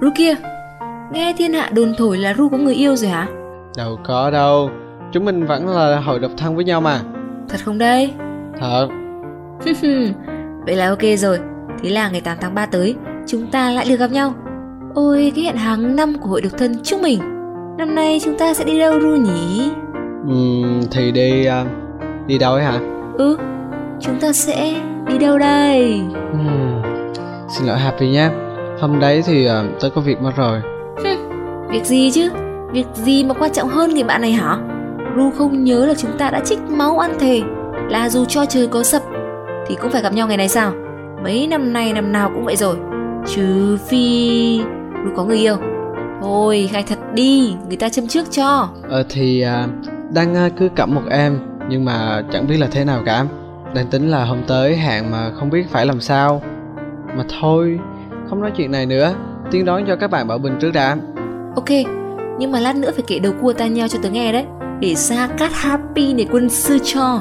Ru kia, nghe thiên hạ đồn thổi là Ru có người yêu rồi hả? Đâu có đâu, chúng mình vẫn là hồi độc thân với nhau mà. Thật không đây? Thật. Vậy là ok rồi. Thế là ngày 8 tháng 3 tới, chúng ta lại được gặp nhau. Ôi, cái hẹn hàng năm của hội độc thân chúc mình. Năm nay chúng ta sẽ đi đâu Ru nhỉ? Thì đi đâu ấy hả? Chúng ta sẽ đi đâu đây? Xin lỗi Happy nhé. Hôm đấy thì tớ có việc mất rồi. Việc gì chứ? Việc gì mà quan trọng hơn người bạn này hả? Ru không nhớ là chúng ta đã trích máu ăn thề là dù cho trời có sập thì cũng phải gặp nhau ngày này sao? Mấy năm nay năm nào cũng vậy rồi. Trừ phi Ru có người yêu. Thôi khai thật đi, người ta châm trước cho. Thì đang cứ cặm một em, nhưng mà chẳng biết là thế nào cả. Đang tính là hôm tới hẹn mà không biết phải làm sao. Mà thôi, không nói chuyện này nữa, tiên đoán cho các bạn Bảo Bình trước đã. Ok, nhưng mà lát nữa phải kể đầu cua tai nheo cho tớ nghe đấy, để Gia Cát Happy này quân sư cho.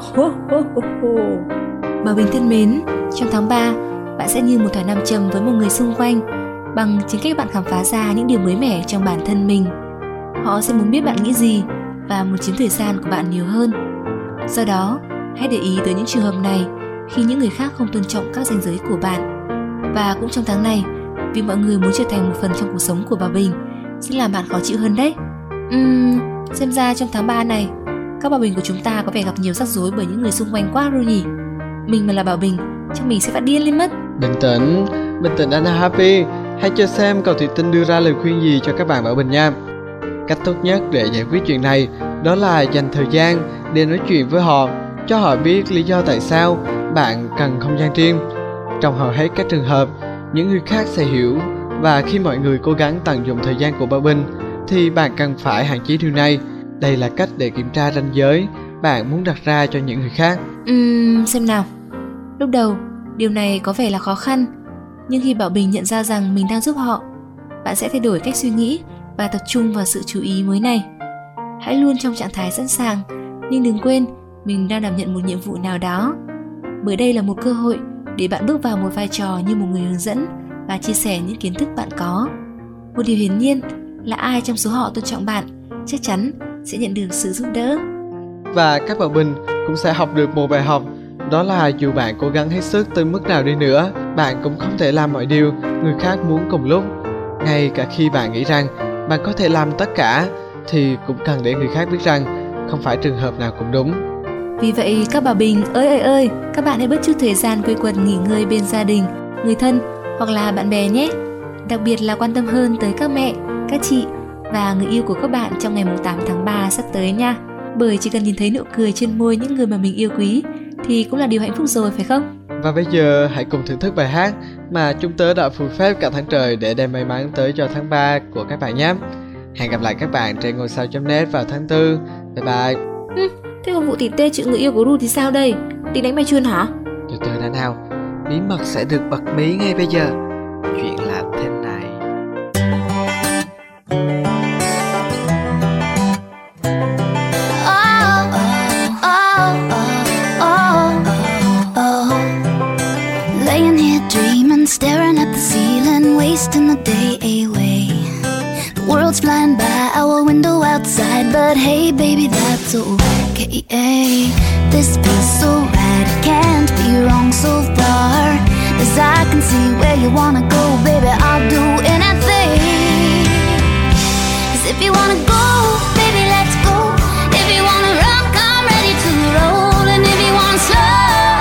Bảo Bình thân mến, trong tháng 3, bạn sẽ như một thỏi nam châm với một người xung quanh, bằng chính cách bạn khám phá ra những điều mới mẻ trong bản thân mình. Họ sẽ muốn biết bạn nghĩ gì và muốn chiếm thời gian của bạn nhiều hơn. Do đó, hãy để ý tới những trường hợp này khi những người khác không tôn trọng các ranh giới của bạn. Và cũng trong tháng này, vì mọi người muốn trở thành một phần trong cuộc sống của Bảo Bình sẽ làm bạn khó chịu hơn đấy. Xem ra trong tháng 3 này, các Bảo Bình của chúng ta có vẻ gặp nhiều rắc rối bởi những người xung quanh quá rồi nhỉ. Mình mà là Bảo Bình, chắc mình sẽ phát điên lên mất. Bình tĩnh anh Happy. Hãy chờ xem cậu Thủy Tinh đưa ra lời khuyên gì cho các bạn Bảo Bình nha. Cách tốt nhất để giải quyết chuyện này đó là dành thời gian để nói chuyện với họ, cho họ biết lý do tại sao bạn cần không gian riêng. Trong hầu hết các trường hợp, những người khác sẽ hiểu, và khi mọi người cố gắng tận dụng thời gian của Bảo Bình thì bạn cần phải hạn chế điều này. Đây là cách để kiểm tra ranh giới bạn muốn đặt ra cho những người khác. Xem nào. Lúc đầu, điều này có vẻ là khó khăn, nhưng khi Bảo Bình nhận ra rằng mình đang giúp họ, bạn sẽ thay đổi cách suy nghĩ và tập trung vào sự chú ý mới này. Hãy luôn trong trạng thái sẵn sàng, nhưng đừng quên mình đang đảm nhận một nhiệm vụ nào đó. Bởi đây là một cơ hội để bạn bước vào một vai trò như một người hướng dẫn và chia sẻ những kiến thức bạn có. Một điều hiển nhiên là ai trong số họ tôn trọng bạn chắc chắn sẽ nhận được sự giúp đỡ. Và các Bảo Bình cũng sẽ học được một bài học, đó là dù bạn cố gắng hết sức tới mức nào đi nữa, bạn cũng không thể làm mọi điều người khác muốn cùng lúc. Ngay cả khi bạn nghĩ rằng bạn có thể làm tất cả, thì cũng cần để người khác biết rằng không phải trường hợp nào cũng đúng. Vì vậy các Bảo Bình ơi, các bạn hãy bớt chút thời gian quây quần nghỉ ngơi bên gia đình, người thân hoặc là bạn bè nhé. Đặc biệt là quan tâm hơn tới các mẹ, các chị và người yêu của các bạn trong ngày 8 tháng 3 sắp tới nha. Bởi chỉ cần nhìn thấy nụ cười trên môi những người mà mình yêu quý thì cũng là điều hạnh phúc rồi, phải không? Và bây giờ hãy cùng thưởng thức bài hát mà chúng tớ đã phù phép cả tháng trời để đem may mắn tới cho tháng 3 của các bạn nhé. Hẹn gặp lại các bạn trên ngôi sao.net vào tháng 4. Bye bye. Thế còn vụ tỉ tê chuyện người yêu của Ru thì sao đây? Tính đánh bài chuôn hả? Từ từ đã nào, bí mật sẽ được bật mí ngay bây giờ. Chuyện là thế này. Laying here dreaming, staring at the ceiling, wasting the day away. The world's flying by our window outside, but hey baby, that's okay. This feels so right, it can't be wrong so far. As I can see where you wanna go, baby, I'll do anything. 'Cause if you wanna go, baby, let's go. If you wanna rock, I'm ready to roll. And if you wanna slow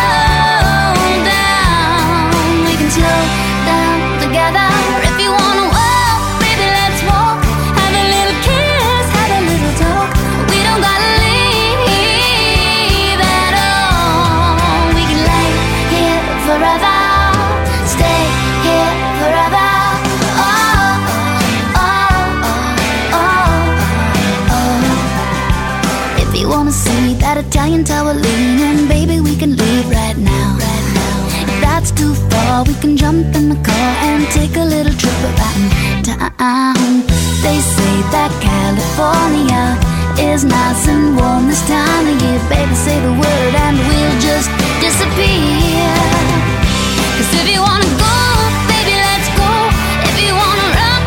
down, we can slow down together. If you wanna walk, baby, let's walk. Have a little kiss, have a little talk. We don't gotta leave at all. We can lay here forever, stay here forever. Oh, oh, oh, oh, oh. If you wanna see that Italian tower leaning, baby, we can leave right now. If that's too far, we can jump in the car and take a little trip around town. They say that California is nice and warm this time of year. Baby, say the word and we'll just disappear. 'Cause if you wanna go, baby, let's go. If you wanna rock,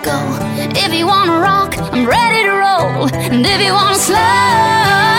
go. If you wanna rock, I'm ready to roll. And if you wanna slow